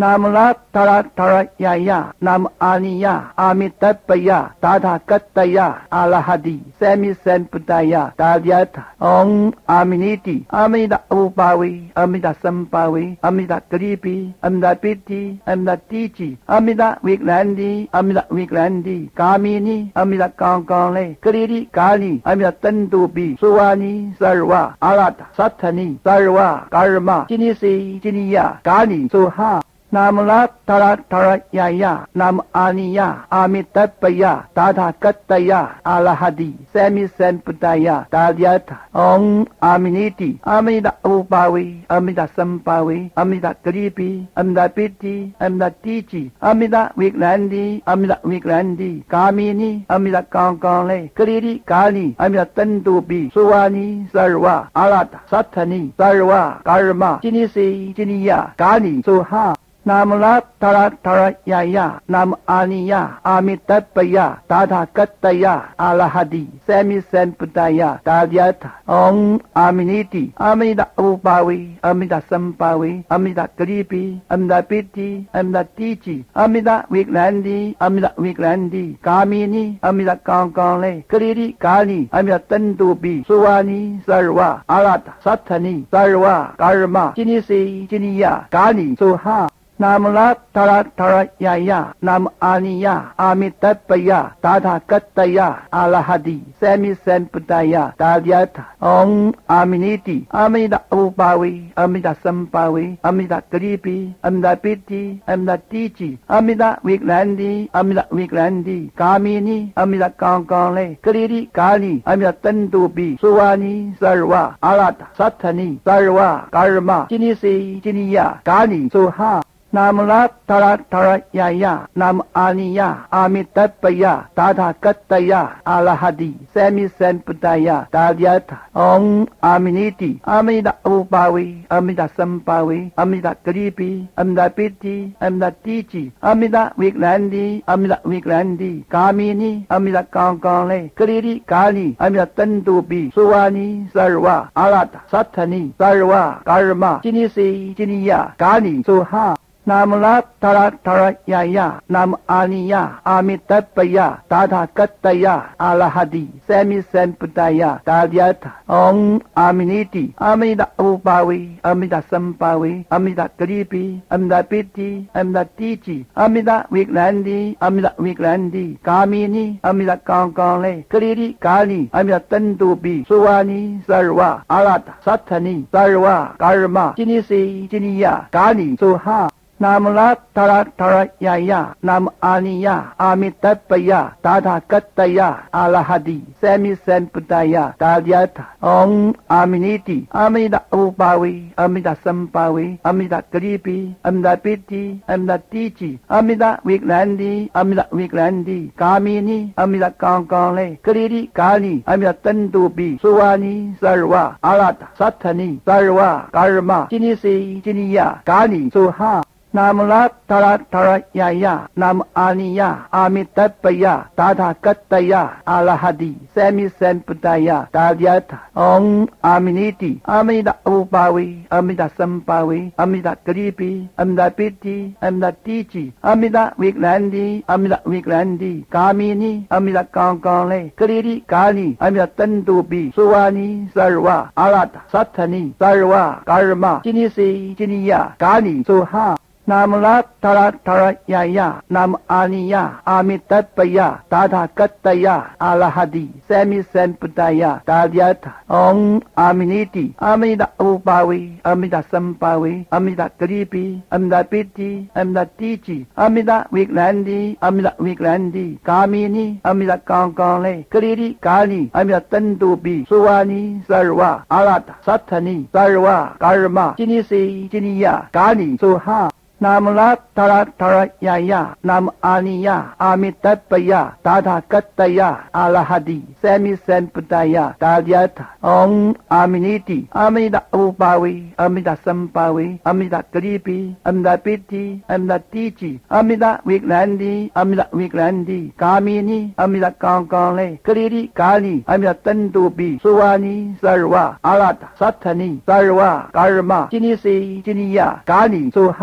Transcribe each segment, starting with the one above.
nam la tarattarayaya nam aniya amitabhaya tathagattaya alahadi semisenputaya tadyatha om aminiti amida upavi amida sampavi amida kripi amida piti amida tichi amida vikrandi amida vikrandi kamini amida kankale kriri kali amida tandupi suwani sarva arata sathani sarva karma jinisi jiniya kali suha nam la tarattarayaya nam aniya amitabhaya tathagattaya alahadi semisenputaya tadyatha om aminiti amida upavi amida sampavi amida kripi amida piti amida tichi amida vikrandi amida vikrandi kamini amida kankale kriri kali amida tandupi suwani sarva arata sathani sarva karma jinisi jiniya kali suha nam la tarattarayaya nam aniya amitabhaya tathagattaya alahadi semisenputaya tadyatha om aminiti amida upavi amida sampavi amida kripi amida piti amida tichi amida vikrandi amida vikrandi kamini amida kankale kriri kali amida tandupi suwani sarva arata sathani sarva karma jinisi jiniya kali suha nam la tarattarayaya nam aniya amitabhaya tathagattaya alahadi semisenputaya tadyatha om aminiti amida upavi amida sampavi amida kripi amida piti amida tichi amida vikrandi amida vikrandi kamini amida kankale kriri kali amida tandupi suwani sarva arata sathani sarva karma jinisi jiniya kali suha nam la tarattarayaya nam aniya amitabhaya tathagattaya alahadi semisenputaya tadyatha om aminiti amida upavi amida sampavi amida kripi amida piti amida tichi amida vikrandi amida vikrandi kamini amida kankale kriri kali amida tandupi suwani sarva arata sathani sarva karma jinisi jiniya kali suha nam la tarattarayaya nam aniya amitabhaya tathagattaya alahadi semisenputaya tadyatha om aminiti amida upavi amida sampavi amida kripi amida piti amida tichi amida vikrandi amida vikrandi kamini amida kankale kriri kali amida tandupi suwani sarva arata sathani sarva karma jinisi jiniya kali suha nam la tarattarayaya nam aniya amitabhaya tathagattaya alahadi semisenputaya tadyatha om aminiti amida upavi amida sampavi amida kripi amida piti amida tichi amida vikrandi amida vikrandi kamini amida kankale kriri kali amida tandupi suwani sarva arata sathani sarva karma jinisi jiniya kali suha nam la tarattarayaya nam aniya amitabhaya tathagattaya alahadi semisenputaya tadyatha om aminiti amida upavi amida sampavi amida kripi amida piti amida tichi amida vikrandi amida vikrandi kamini amida kankale kriri kali amida tandupi suwani sarva arata sathani sarva karma jinisi jiniya kali suha nam la tarattarayaya nam aniya amitabhaya tathagattaya alahadi semisenputaya tadyatha om aminiti amida upavi amida sampavi amida kripi amida piti amida tichi amida vikrandi amida vikrandi kamini amida kankale kriri kali amida tandupi suwani sarva arata sathani sarva karma jinisi jiniya kali suha nam la tarattarayaya nam aniya amitabhaya tathagattaya alahadi semisenputaya tadyatha om aminiti amida upavi amida sampavi amida kripi amida piti amida tichi amida vikrandi amida vikrandi kamini amida kankale kriri kali amida tandupi suwani sarva arata sathani sarva karma jinisi jiniya kali suha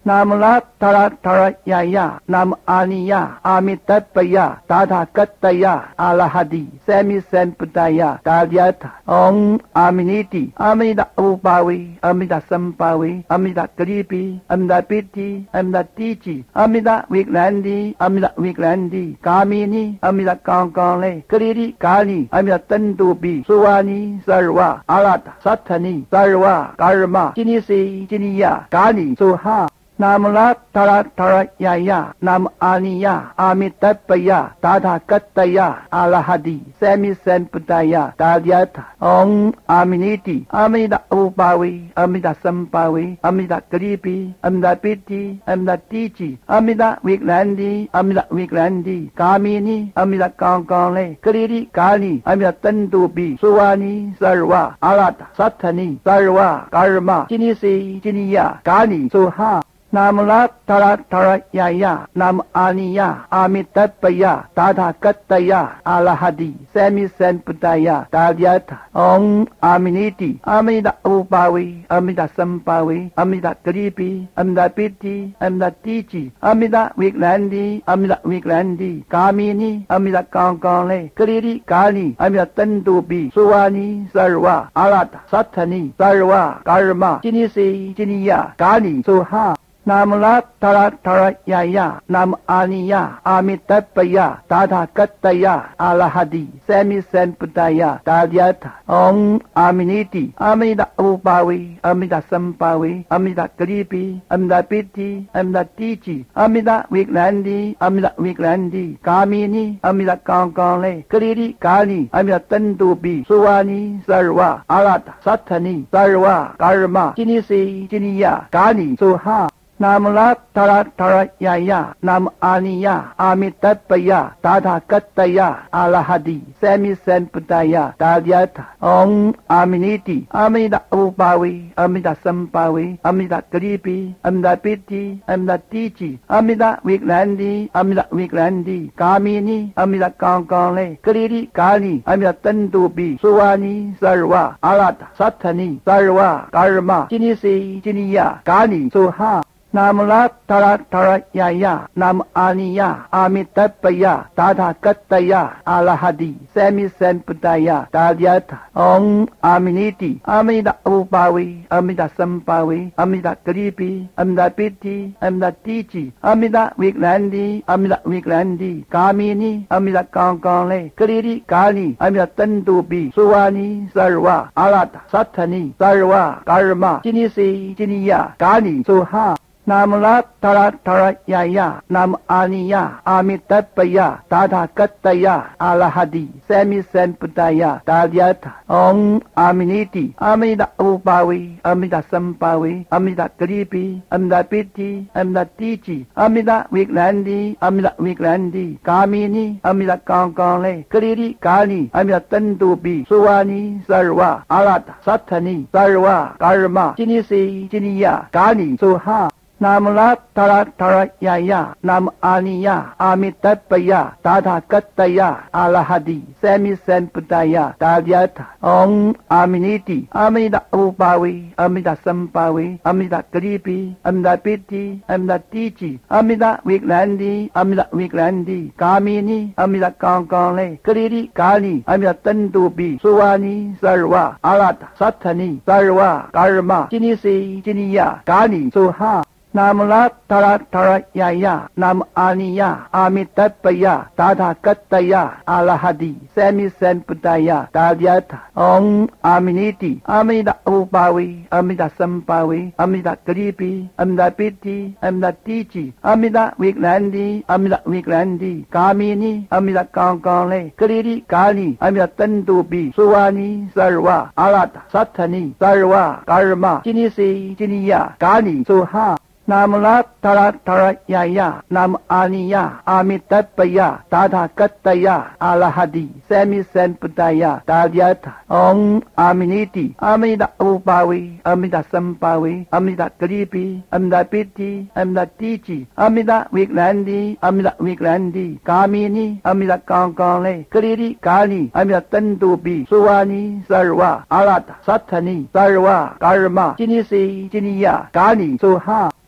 นะโมรัตตระทรยายะนะโมอานิยะอามิตัปปยะตถาคัตตยะอะระหะติสัมมิสัมพุทธายะตาลยะถาองอามินิติอามิดาอุปาเวอามิดาสัมปาเวอามิดากรีปีอามิดาปิติอามิดาติจิอามิดาวิกลันดีอามิดาวิกลันดีกามินีอามิดากังกังเลกรีริกานีอามิดาตันตุปีสุวานีสัรวะอารัตสัทธนีสัรวะกาลมะจินิสีจินิยะกานิสุหานะโมรัตตระทรยายะนะโมอานิยะอามิตัปปยะตถาคัตตยะอะระหะติสัมมิสัมพุทธายะตาลยะถาองอามินิติอามิดาอุปาเวอามิดาสัมปาเวอามิดากรีปีอามิดาปิติอามิดาติจิอามิดาวิกลันดีอามิดาวิกลันดีกามินีอามิดากังกังเลกรีริกานีอามิดาตันตุปีสุวานีสัรวะอารัตสัทธนีสัรวะกาลมะจินิสีจินิยะกานิสุหานะโมรัตตระทรยายะนะโมอานิยะอามิตัปปยะตถาคัตตยะอะระหะติสัมมิสัมพุทธายะตาลยะถาองอามินิติอามิดาอุปาเวอามิดาสัมปาเวอามิดากรีปีอามิดาปิติอามิดาติจิอามิดาวิกลันดีอามิดาวิกลันดีกามินีอามิดากังกังเลกรีริกานีอามิดาตันตุปีสุวานีสัรวะอารัตสัทธนีสัรวะกาลมะจินิสีจินิยะกานิสุหานะโมรัตตระทรยายะนะโมอานิยะอามิตัปปยะตถาคัตตยะอะระหะติสัมมิสัมพุทธายะตาลยะถาองอามินิติอามิดาอุปาเวอามิดาสัมปาเวอามิดากรีปีอามิดาปิติอามิดาติจิอามิดาวิกลันดีอามิดาวิกลันดีกามินีอามิดากังกังเลกรีริกานีอามิดาตันตุปีสุวานีสัรวะอารัตสัทธนีสัรวะกาลมะจินิสีจินิยะกานิสุหานะโมรัตตระทรยายะนะโมอานิยะอามิตัปปยะตถาคัตตยะอะระหะติสัมมิสัมพุทธายะตาลยะถาองอามินิติอามิดาอุปาเวอามิดาสัมปาเวอามิดากรีปีอามิดาปิติอามิดาติจิอามิดาวิกลันดีอามิดาวิกลันดีกามินีอามิดากังกังเลกรีริกานีอามิดาตันตุปีสุวานีสัรวะอารัตสัทธนีสัรวะกาลมะจินิสีจินิยะกานิสุหานะโมรัตตระทรยายะนะโมอานิยะอามิตัปปยะตถาคัตตยะอะระหะติสัมมิสัมพุทธายะตาลยะถาองอามินิติอามิดาอุปาเวอามิดาสัมปาเวอามิดากรีปีอามิดาปิติอามิดาติจิอามิดาวิกลันดีอามิดาวิกลันดีกามินีอามิดากังกังเลกรีริกานีอามิดาตันตุปีสุวานีสัรวะอารัตสัทธนีสัรวะกาลมะจินิสีจินิยะกานิสุหานะโมรัตตระทรยายะนะโมอานิยะอามิตัปปยะตถาคัตตยะอะระหะติสัมมิสัมพุทธายะตาลยะถาองอามินิติอามิดาอุปาเวอามิดาสัมปาเวอามิดากรีปีอามิดาปิติอามิดาติจิอามิดาวิกลันดีอามิดาวิกลันดีกามินีอามิดากังกังเลกรีริกานีอามิดาตันตุปีสุวานีสัรวะอารัตสัทธนีสัรวะกาลมะจินิสีจินิยะกานิสุหานะโมรัตตระทรยายะนะโมอานิยะอามิตัปปยะตถาคัตตยะอะระหะติสัมมิสัมพุทธายะตาลยะถาองอามินิติอามิดาอุปาเวอามิดาสัมปาเวอามิดากรีปีอามิดาปิติอามิดาติจิอามิดาวิกลันดีอามิดาวิกลันดีกามินีอามิดากังกังเลกรีริกานีอามิดาตันตุปีสุวานีสัรวะอารัตสัทธนีสัรวะกาลมะจินิสีจินิยะกานิสุหานะโมรัตตระทรยายะนะโมอานิยะอามิตัปปยะตถาคัตตยะอะระหะติสัมมิสัมพุทธายะตาลยะถาองอามินิติอามิดาอุปาเวอามิดาสัมปาเวอามิดากรีปีอามิดาปิติอามิดาติจิอามิดาวิกลันดีอามิดาวิกลันดีกามินีอามิดากังกังเลกรีริกานีอามิดาตันตุปีสุวานีสัรวะอารัตสัทธนีสัรวะกาลมะจินิสีจินิยะกานิสุหานะโมรัตตระทรยายะนะโมอานิยะอามิตัปปยะตถาคัตตยะอะระหะติสัมมิสัมพุทธายะตาลยะถาองอามินิติอามิดาอุปาเวอามิดาสัมปาเวอามิดากรีปีอามิดาปิติอามิดาติจิอามิดาวิกลันดีอามิดาวิกลันดีกามินีอามิดากังกังเลกรีริกานีอามิดาตันตุปีสุวานีสัรวะอารัตสัทธนีสัรวะกาลมะจินิสีจินิยะกานิสุหา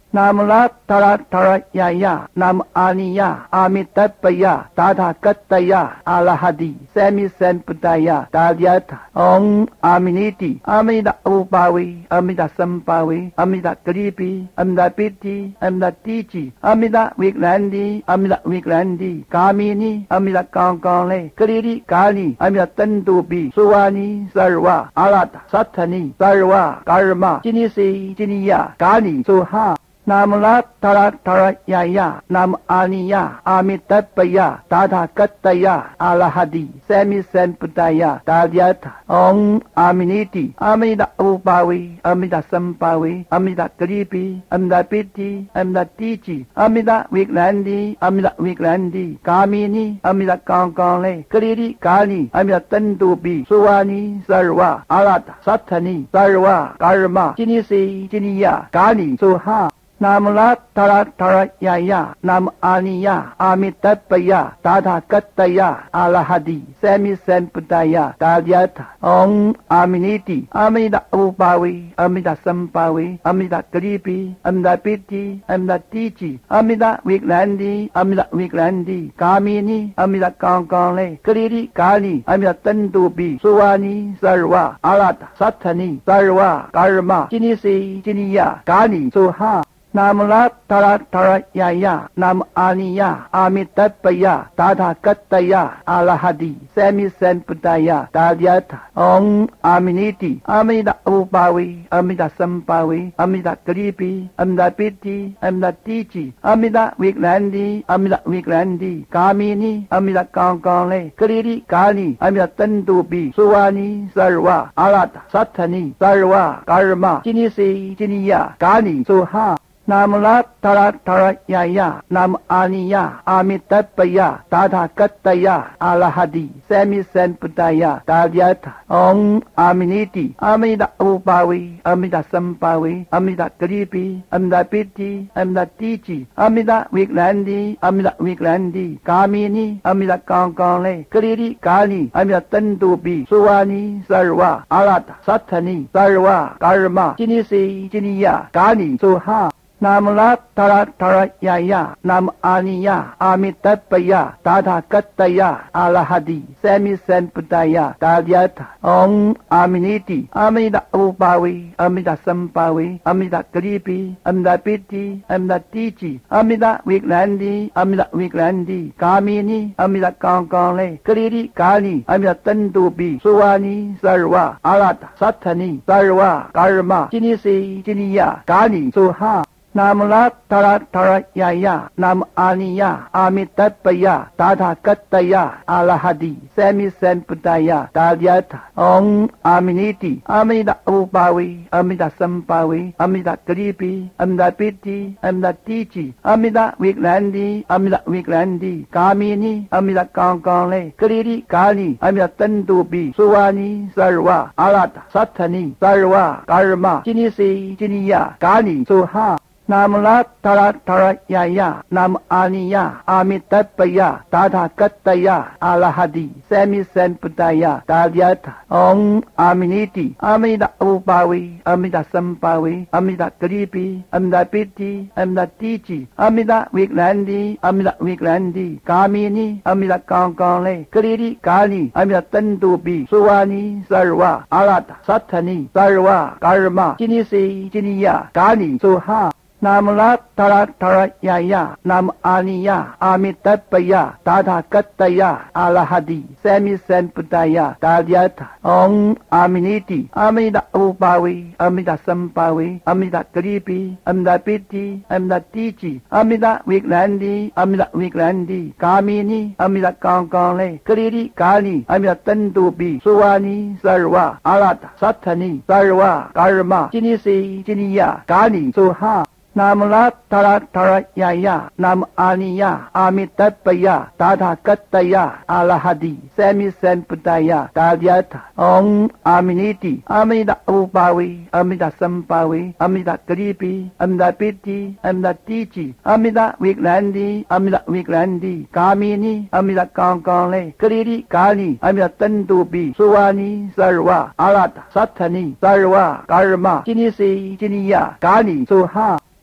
นามุลัตตระทรยายะนามอานิยะอามิตปยะตาถากัตตยะอาลาหติเซมิเซนปุตตายะตาเดียถาองอามินิติอามิดาอุปาเวอามิดาสัมปาเวอามิดากรีปีอามิดาปิติอามิดาติจิอามิดาวิกลันดีอามิดาวิกลันดีกามินีอามิดากองกองเลกรีริกานีอามิดาตันตุปีสุวานีสารวะอาลาตสัทธนีสารวะกาลมะจินิสีจินิยะกานีสุหานามุลัตตระทรยายะนามอานิยะอามิตปยะตาถากัตตยะอาลาหติเซมิเซนปุตตายะตาเดียถาองอามินิติอามิดาอุปาเวอามิดาสัมปาเวอามิดากรีปีอามิดาปิติอามิดาติจิอามิดาวิกลันดีอามิดาวิกลันดีกามินีอามิดากองกองเลกรีริกานีอามิดาตันตุปีสุวานีสารวะอาลาตสัทธนีสารวะกาลมะจินิสีจินิยะกานีสุหานามุลัตตระทรยายะนามอานิยะอามิตปยะตาถากัตตยะอาลาหติเซมิเซนปุตตายะตาเดียถาองอามินิติอามิดาอุปาเวอามิดาสัมปาเวอามิดากรีปีอามิดาปิติอามิดาติจิอามิดาวิกลันดีอามิดาวิกลันดีกามินีอามิดากองกองเลกรีริกานีอามิดาตันตุปีสุวานีสารวะอาลาตสัทธนีสารวะกาลมะจินิสีจินิยะกานีสุหานามุลัตตระทรยายะนามอานิยะอามิตปยะตาถากัตตยะอาลาหติเซมิเซนปุตตายะตาเดียถาองอามินิติอามิดาอุปาเวอามิดาสัมปาเวอามิดากรีปีอามิดาปิติอามิดาติจิอามิดาวิกลันดีอามิดาวิกลันดีกามินีอามิดากองกองเลกรีริกานีอามิดาตันตุปีสุวานีสารวะอาลาตสัทธนีสารวะกาลมะจินิสีจินิยะกานีสุหานามุลัตตระทรยายะนามอานิยะอามิตปยะตาถากัตตยะอาลาหติเซมิเซนปุตตายะตาเดียถาองอามินิติอามิดาอุปาเวอามิดาสัมปาเวอามิดากรีปีอามิดาปิติอามิดาติจิอามิดาวิกลันดีอามิดาวิกลันดีกามินีอามิดากองกองเลกรีริกานีอามิดาตันตุปีสุวานีสารวะอาลาตสัทธนีสารวะกาลมะจินิสีจินิยะกานีสุหานามุลัตตระทรยายะนามอานิยะอามิตปยะตาถากัตตยะอาลาหติเซมิเซนปุตตายะตาเดียถาองอามินิติอามิดาอุปาเวอามิดาสัมปาเวอามิดากรีปีอามิดาปิติอามิดาติจิอามิดาวิกลันดีอามิดาวิกลันดีกามินีอามิดากองกองเลกรีริกานีอามิดาตันตุปีสุวานีสารวะอาลาตสัทธนีสารวะกาลมะจินิสีจินิยะกานีสุหานามุลัตตระทรยายะนามอานิยะอามิตปยะตาถากัตตยะอาลาหติเซมิเซนปุตตายะตาเดียถาองอามินิติอามิดาอุปาเวอามิดาสัมปาเวอามิดากรีปีอามิดาปิติอามิดาติจิอามิดาวิกลันดีอามิดาวิกลันดีกามินีอามิดากองกองเลกรีริกานีอามิดาตันตุปีสุวานีสารวะอาลาตสัทธนีสารวะกาลมะจินิสีจินิยะกานีสุหานามุลัตตระทรยายะนามอานิยะอามิตปยะตาถากัตตยะอาลาหติเซมิเซนปุตตายะตาเดียถาองอามินิติอามิดาอุปาเวอามิดาสัมปาเวอามิดากรีปีอามิดาปิติอามิดาติจิอามิดาวิกลันดีอามิดาวิกลันดีกามินีอามิดากองกองเลกรีริกานีอามิดาตันตุปีสุวานีสารวะอาลาตสัทธนีสารวะกาลมะจินิสีจินิยะกานีสุหานามุลัตตระทรยายะนามอานิยะอามิตปยะตาถากัตตยะอาลาหติเซมิเซนปุตตายะตาเดียถาองอามินิติอามิดาอุปาเวอามิดาสัมปาเวอามิดากรีปีอามิดาปิติอามิดาติจิอามิดาวิกลันดีอามิดาวิกลันดีกามินีอามิดากองกองเลกรีริกานีอามิดาตันตุปีสุวานีสารวะอาลาตสัทธนีสารวะกาลมะจินิสีจินิยะกานีสุหานามุลัตตระทรยายะนามอานิยะอามิตปยะตาถากัตตยะอาลาหติเซมิเซนปุตตายะตาเดียถาองอามินิติอามิดาอุปาเวอามิดาสัมปาเวอามิดากรีปีอามิดาปิติอามิดาติจิอามิดาวิกลันดีอามิดาวิกลันดีกามินีอามิดากองกองเลกรีริกานีอามิดาตันตุปีสุวานีสารวะอาลาตสัทธนีสารวะกาลมะจินิสีจินิยะกานีสุหา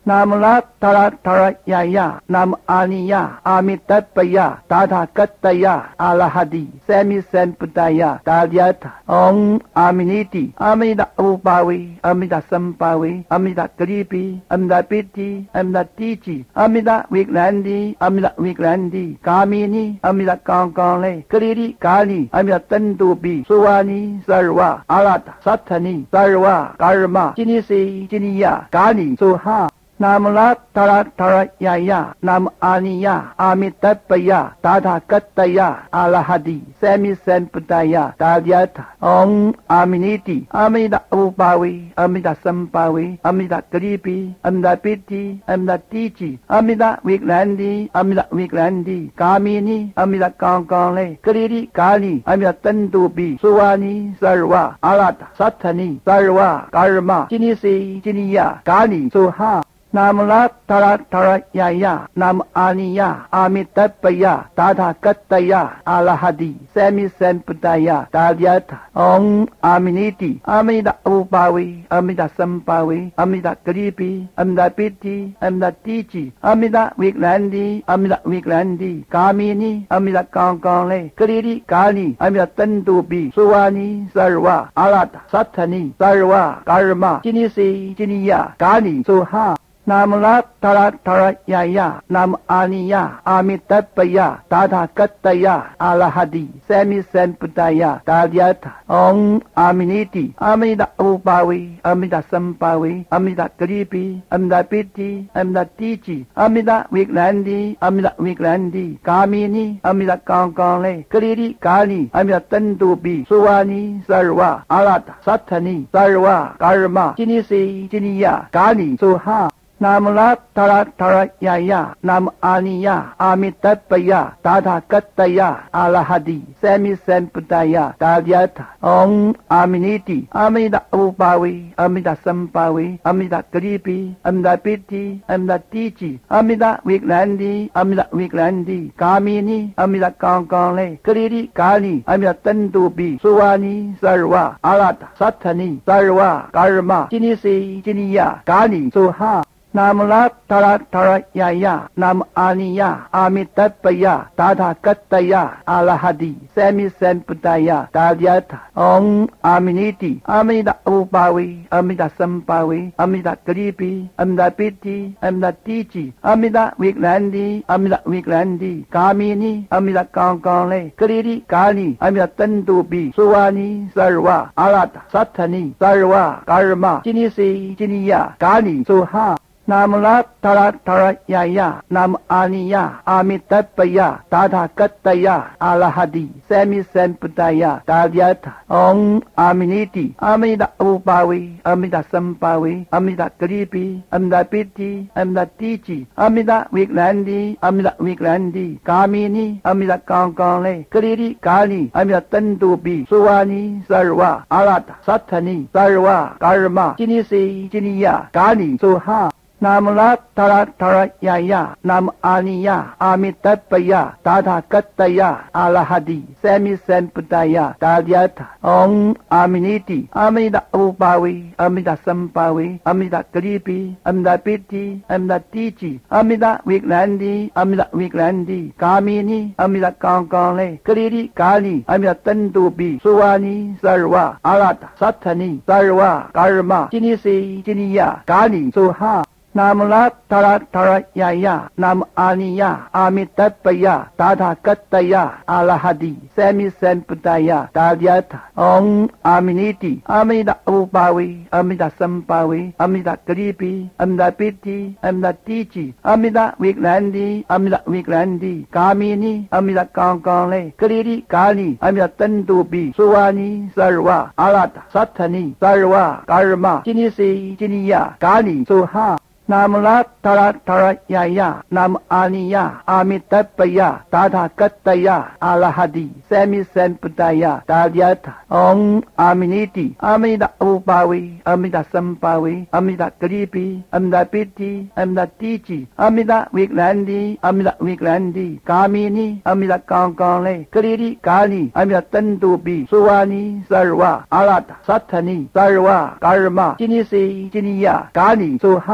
nam la tara tara yaya nam aniya amitabaya tathagattaya alahadi semi senputaya talyatha om aminiti amida upawi amida sampawi amida kripi amida piti amida tichi amida vikrandi amida vikrandi kamini amida kankale kriri kali amida tantupi suwani sarva alata sathani sarva karma jinisi jiniya kani suha nam la tara tara yaya nam aniya amitabaya tathagattaya alahadi semi senputaya talyatha om aminiti amida upawi amida sampawi amida kripi amida piti amida tichi amida vikrandi amida vikrandi kamini amida kankale kriri kali amida tantupi suwani sarva alata sathani sarva karma jinisi jiniya kani suha nam la tara tara yaya nam aniya amitabaya tathagattaya alahadi semi senputaya talyatha om aminiti amida upawi amida sampawi amida kripi amida piti amida tichi amida vikrandi amida vikrandi kamini amida kankale kriri kali amida tantupi suwani sarva alata sathani sarva karma jinisi jiniya kani suha nam la tara tara yaya nam aniya amitabaya tathagattaya alahadi semi senputaya talyatha om aminiti amida upawi amida sampawi amida kripi amida piti amida tichi amida vikrandi amida vikrandi kamini amida kankale kriri kali amida tantupi suwani sarva alata sathani sarva karma jinisi jiniya kani suha nam la tara tara yaya nam aniya amitabaya tathagattaya alahadi semi senputaya talyatha om aminiti amida upawi amida sampawi amida kripi amida piti amida tichi amida vikrandi amida vikrandi kamini amida kankale kriri kali amida tantupi suwani sarva alata sathani sarva karma jinisi jiniya kani suha nam la tara tara yaya nam aniya amitabaya tathagattaya alahadi semi senputaya talyatha om aminiti amida upawi amida sampawi amida kripi amida piti amida tichi amida vikrandi amida vikrandi kamini amida kankale kriri kali amida tantupi suwani sarva alata sathani sarva karma jinisi jiniya kani suha nam la tara tara yaya nam aniya amitabaya tathagattaya alahadi semi senputaya talyatha om aminiti amida upawi amida sampawi amida kripi amida piti amida tichi amida vikrandi amida vikrandi kamini amida kankale kriri kali amida tantupi suwani sarva alata sathani sarva karma jinisi jiniya kani suha nam la tara tara yaya nam aniya amitabaya tathagattaya alahadi semi senputaya talyatha om aminiti amida upawi amida sampawi amida kripi amida piti amida tichi amida vikrandi amida vikrandi kamini amida kankale kriri kali amida tantupi suwani sarva alata sathani sarva karma jinisi jiniya kani suha nam la tara tara yaya nam aniya amitabaya tathagattaya alahadi semi senputaya talyatha om aminiti amida upawi amida sampawi amida kripi amida piti amida tichi amida vikrandi amida vikrandi kamini amida kankale kriri kali amida tantupi suwani sarva alata sathani sarva karma jinisi jiniya kani suha nam la tara tara yaya nam aniya amitabaya tathagattaya alahadi semi senputaya talyatha om aminiti amida upawi amida sampawi amida kripi amida piti amida tichi amida vikrandi amida vikrandi kamini amida kankale kriri kali amida tantupi suwani sarva alata sathani sarva karma jinisi jiniya kani suha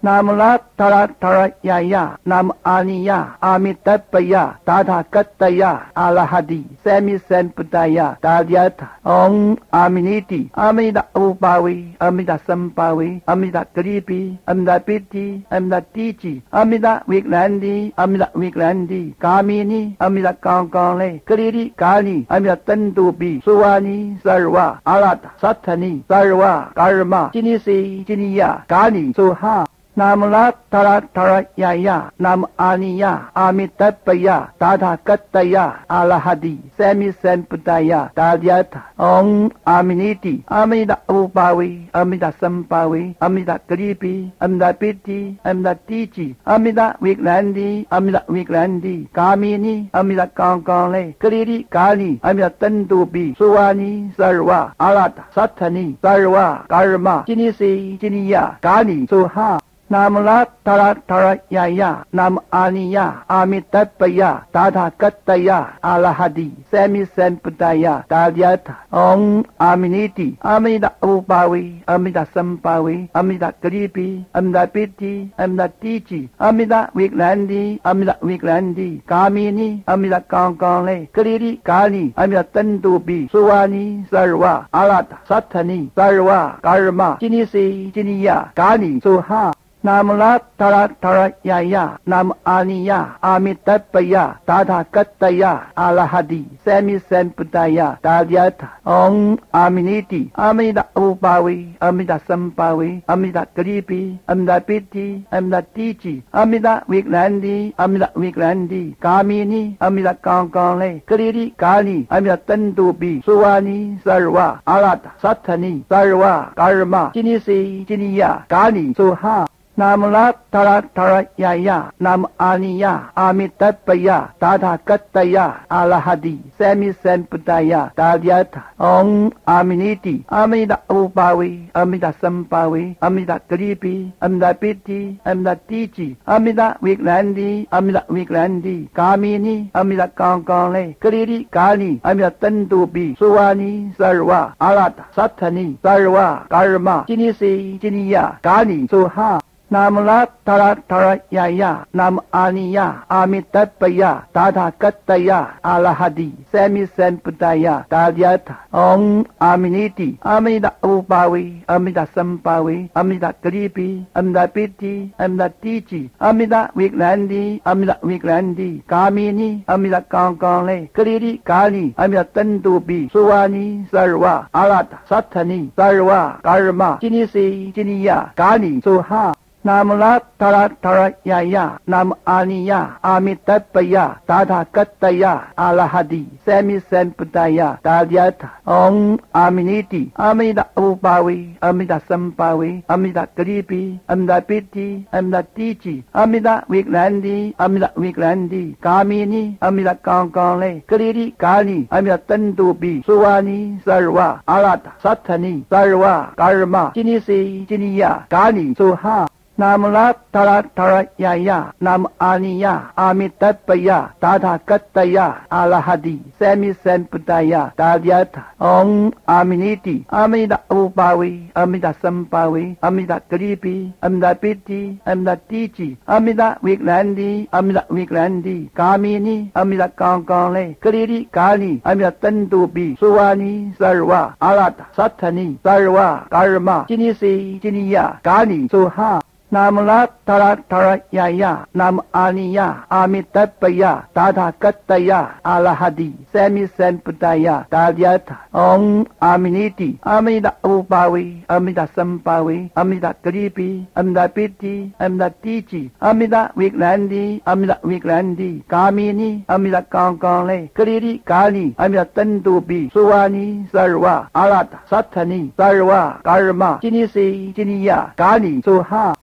นามุลัตตระทรยายะนามอานิยะอามิตตปยะตาถาคัตตยะอาลาหติแสมิแสนปุตตายะตาเดียถาองอามินิติอามิดาอุปาวิอามิดาสัมปาวิอามิดากรีปีอามิดาปิติอามิดาติจิอามิดาวิกลันดีอามิดาวิกลันดีกามินีอามิดากองกองเลกรีริกานีอามิดาตันตุปีสุวานีสารวะอารัตสัทธนีสารวะกาลมะจินิสีจินิยะกานีสุหานามุลัตตระทรยายะนามอานิยะอามิตตปยะตาถาคัตตยะอาลาหติแสมิแสนปุตตายะตาเดียถาองอามินิติอามิดาอุปาวิอามิดาสัมปาวิอามิดากรีปีอามิดาปิติอามิดาติจิอามิดาวิกลันดีอามิดาวิกลันดีกามินีอามิดากองกองเลกรีริกานีอามิดาตันตุปีสุวานีสารวะอารัตสัทธนีสารวะกาลมะจินิสีจินิยะกานีสุหานามุลัตตระทรยายะนามอานิยะอามิตตปยะตาถาคัตตยะอาลาหติแสมิแสนปุตตายะตาเดียถาองอามินิติอามิดาอุปาวิอามิดาสัมปาวิอามิดากรีปีอามิดาปิติอามิดาติจิอามิดาวิกลันดีอามิดาวิกลันดีกามินีอามิดากองกองเลกรีริกานีอามิดาตันตุปีสุวานีสารวะอารัตสัทธนีสารวะกาลมะจินิสีจินิยะกานีสุหานามุลัตตระทรยายะนามอานิยะอามิตตปยะตาถาคัตตยะอาลาหติแสมิแสนปุตตายะตาเดียถาองอามินิติอามิดาอุปาวิอามิดาสัมปาวิอามิดากรีปีอามิดาปิติอามิดาติจิอามิดาวิกลันดีอามิดาวิกลันดีกามินีอามิดากองกองเลกรีริกานีอามิดาตันตุปีสุวานีสารวะอารัตสัทธนีสารวะกาลมะจินิสีจินิยะกานีสุหานามุลัตตระทรยายะนามอานิยะอามิตตปยะตาถาคัตตยะอาลาหติแสมิแสนปุตตายะตาเดียถาองอามินิติอามิดาอุปาวิอามิดาสัมปาวิอามิดากรีปีอามิดาปิติอามิดาติจิอามิดาวิกลันดีอามิดาวิกลันดีกามินีอามิดากองกองเลกรีริกานีอามิดาตันตุปีสุวานีสารวะอารัตสัทธนีสารวะกาลมะจินิสีจินิยะกานีสุหานามุลัตตระทรยายะนามอานิยะอามิตตปยะตาถาคัตตยะอาลาหติแสมิแสนปุตตายะตาเดียถาองอามินิติอามิดาอุปาวิอามิดาสัมปาวิอามิดากรีปีอามิดาปิติอามิดาติจิอามิดาวิกลันดีอามิดาวิกลันดีกามินีอามิดากองกองเลกรีริกานีอามิดาตันตุปีสุวานีสารวะอารัตสัทธนีสารวะกาลมะจินิสีจินิยะกานีสุหานามุลัตตระทรยายะนามอานิยะอามิตตปยะตาถาคัตตยะอาลาหติแสมิแสนปุตตายะตาเดียถาองอามินิติอามิดาอุปาวิอามิดาสัมปาวิอามิดากรีปีอามิดาปิติอามิดาติจิอามิดาวิกลันดีอามิดาวิกลันดีกามินีอามิดากองกองเลกรีริกานีอามิดาตันตุปีสุวานีสารวะอารัตสัทธนีสารวะกาลมะจินิสีจินิยะกานีสุหานามุลัตตระทรยายะนามอานิยะอามิตตปยะตาถาคัตตยะอาลาหติแสมิแสนปุตตายะตาเดียถาองอามินิติอามิดาอุปาวิอามิดาสัมปาวิอามิดากรีปีอามิดาปิติอามิดาติจิอามิดาวิกลันดีอามิดาวิกลันดีกามินีอามิดากองกองเลกรีริกานีอามิดาตันตุปีสุวานีสารวะอารัตสัทธนีสารวะกาลมะจินิสีจินิยะกานีสุหานามุลัตตระทรยายะนามอานิยะอามิตตปยะตาถาคัตตยะอาลาหติแสมิแสนปุตตายะตาเดียถาองอามินิติอามิดาอุปาวิอามิดาสัมปาวิอามิดากรีปีอามิดาปิติอามิดาติจิอามิดาวิกลันดีอามิดาวิกลันดีกามินีอามิดากองกองเลกรีริกานีอามิดาตันตุปีสุวานีสารวะอารัตสัทธนีสารวะกาลมะจินิสีจินิยะกานีสุหา